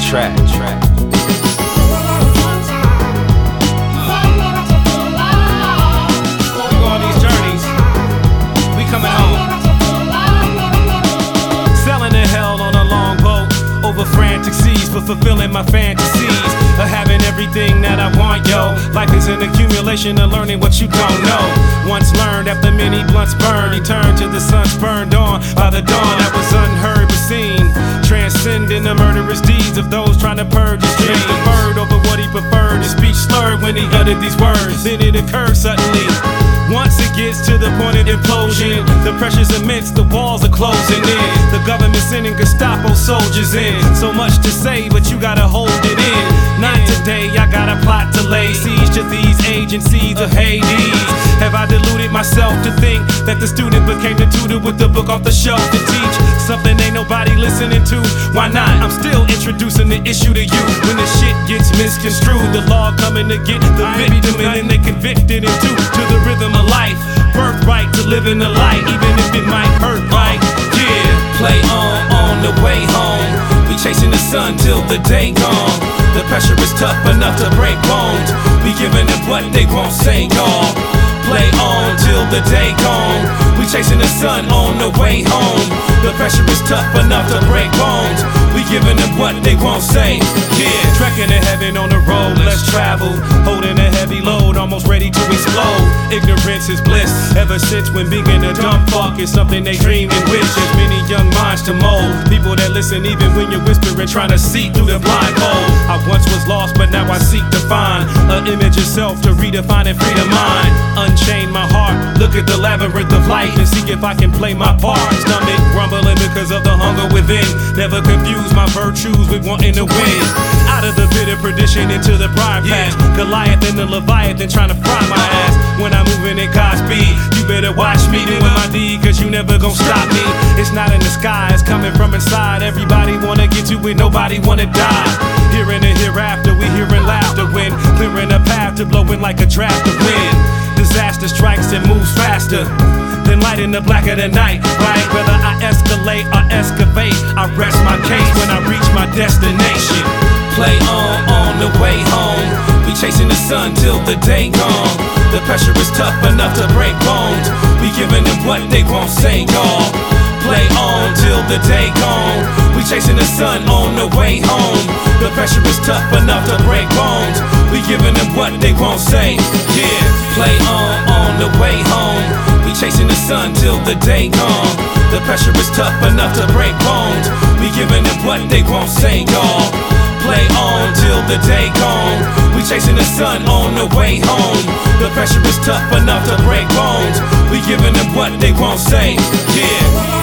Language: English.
track. Frantic seas for fulfilling my fantasies of having everything that I want, yo. Life is an accumulation of learning what you don't know. Once learned, after many blunts burned, he turned till the sun's burned on by the dawn. That was unheard but seen, transcending the murderous deeds of those trying to purge his dreams. The bird over what he preferred, his speech slurred when he uttered these words. Then it occurred suddenly. Once it gets to the point of implosion, the pressure's immense, the walls are closing in. The government sending Gestapo soldiers in. So much to say, but you gotta hold it in. Not today, I got a plot to lay siege to these agencies of Hades. Have I deluded myself to think that the student became the tutor with the book off the shelf to teach something ain't nobody listening to? Why not? I'm still introducing the issue to you. When the shit gets misconstrued, the law coming to get the victim and then they convicted into to the rhythm of life. Birthright to live in the light, even if it might hurt, right? Yeah, play on the way home. We chasing the sun till the day gone. The pressure is tough enough to break bones. We giving them what they won't say, y'all. Play on till the day gone. We chasing the sun on the way home. The pressure is tough enough to break bones. We giving them what they won't say. Yeah, trekking to heaven on the road, less traveled, holding a heavy load, almost ready to explode. Ignorance is bliss. Ever since when being a dumb fuck is something they dream and wish. There's many young minds to mold. People that listen even when you're whispering, trying to see through the blindfold. I once was lost, but now I seek to find an image of self to redefine and free the mind. Unchain my heart, look at the labyrinth of light and see if I can play my part. Stomach grumbling because of the hunger within. Never confuse my virtues with wanting to win. Out of the bitter perdition into the pride patch. Goliath and the Leviathan trying to fry my ass. When I'm moving at God's speed, you better watch me doing my deed, cause you never gon' stop me. It's not in the sky, it's coming from inside. Everybody wanna get to it, nobody wanna die. Here in the hereafter, we hearing laughter when clearing a path to blowing like a draft of wind. Disaster strikes and moves faster than light in the black of the night, right? Whether I escalate or excavate, I rest my case when I reach my destination. Play on the way home. We chasing the sun till the day gone. The pressure is tough enough to break bones. We giving them what they won't say, y'all. Play on till the day gone. We chasing the sun on the way home. The pressure is tough enough to break bones. We giving them what they won't say. Yeah, play on the way home. We chasing the sun till the day gone. The pressure is tough enough to break bones. We giving them what they won't say, y'all. Play on till the day gone. We chasing the sun on the way home. The pressure is tough enough to break bones. We giving them what they won't say. Yeah.